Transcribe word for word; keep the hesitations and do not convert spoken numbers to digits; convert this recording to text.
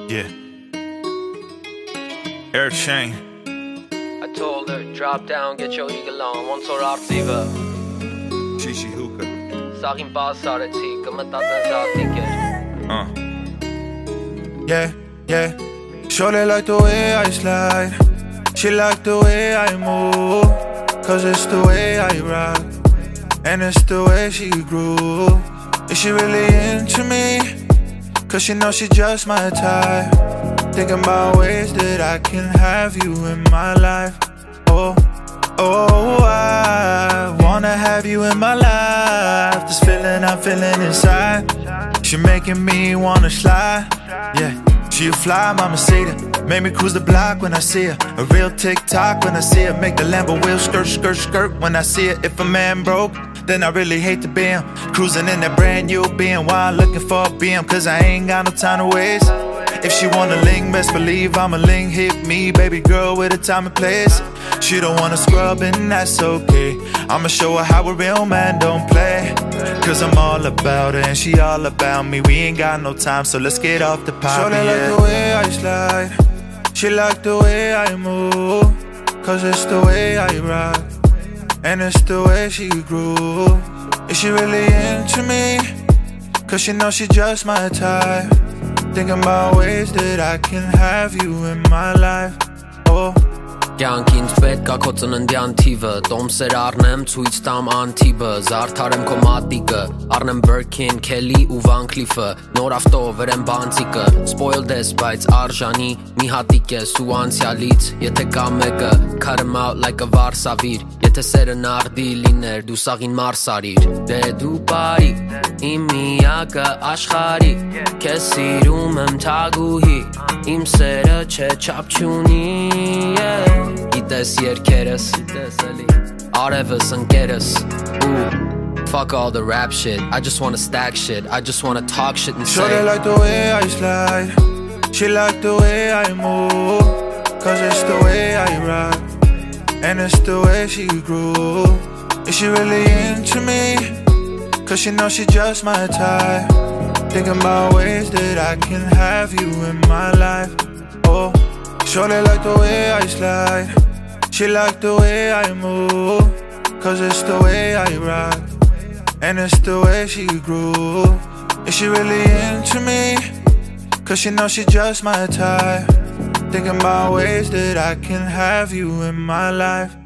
Yeah. Air chain. I told her, drop down, get your eagle on, once or artiva. Shishi hookah. Sağin basareti, kımıtatın zatikir. Uh. Yeah, yeah. Shorty like the way I slide. She like the way I move. Cause it's the way I rock. And it's the way she grew. Is she really into me? Cause she knows she just my type. Thinking about ways that I can have you in my life. Oh, oh, I wanna have you in my life. This feeling I'm feeling inside, she making me wanna slide. Yeah, she a fly mamacita. Make me cruise the block when I see her. A real TikTok when I see her. Make the Lambo wheel skirt, skirt, skirt when I see it. If a man broke, then I really hate to be him. Cruising in that brand new B M Y, looking for a B M, cause I ain't got no time to waste. If she wanna link, best believe I'ma link. Hit me, baby girl, with a time and place. She don't wanna scrub and that's okay. I'ma show her how a real man don't play. Cause I'm all about her and she all about me. We ain't got no time, so let's get off the poppy. Shorty like the way I slide. She like the way I move. Cause it's the way I rock. And it's the way she grew. Is she really into me? Cause she knows she just my type. Thinking about ways that I can have you in my life. Oh. Կյանք ինձ պետք ա քո ծննդյան թիվը, տոմսեր առնեմ, ցույց տամ անթիբը, զարդարեմ քո մատիկը, առնեմ Birkin, Kelly ու Van Cleef-ը, նոր ավտո վերեմ բանցիկը, spoiled ես, բայց արժանի, մի հատիկ ես ու անցյալից, եթե կա մեկը, cut him out like a վարսավիր, եթե սերը նարդի լիներ, դու սաղին մարսարիր, դե դու բարի, իմ միակը աշխարի, քեզ սիրում եմ թագուհի, իմ սերը չէ չափ չունի, yeah. Գիտես երկերս, արևս ընկերս, ooh. Fuck all the rap shit, I just wanna stack shit, I just wanna talk shit and say. Shorty like the way I slide. She like the way I move. Cause it's the way I rock. And it's the way she grew. Is she really into me? Cause she knows she just my type. Thinking about ways that I can have you in my life. Oh. Shorty like the way I slide. She like the way I move. Cause it's the way I rock. And it's the way she grew. Is she really into me? Cause she knows she just my type. Thinking about ways that I can have you in my life.